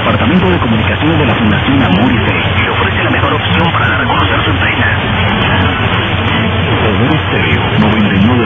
Departamento de Comunicaciones de la Fundación Amor y Fe le ofrece la mejor opción para dar a conocer su empresa. Poder Estéreo 99.9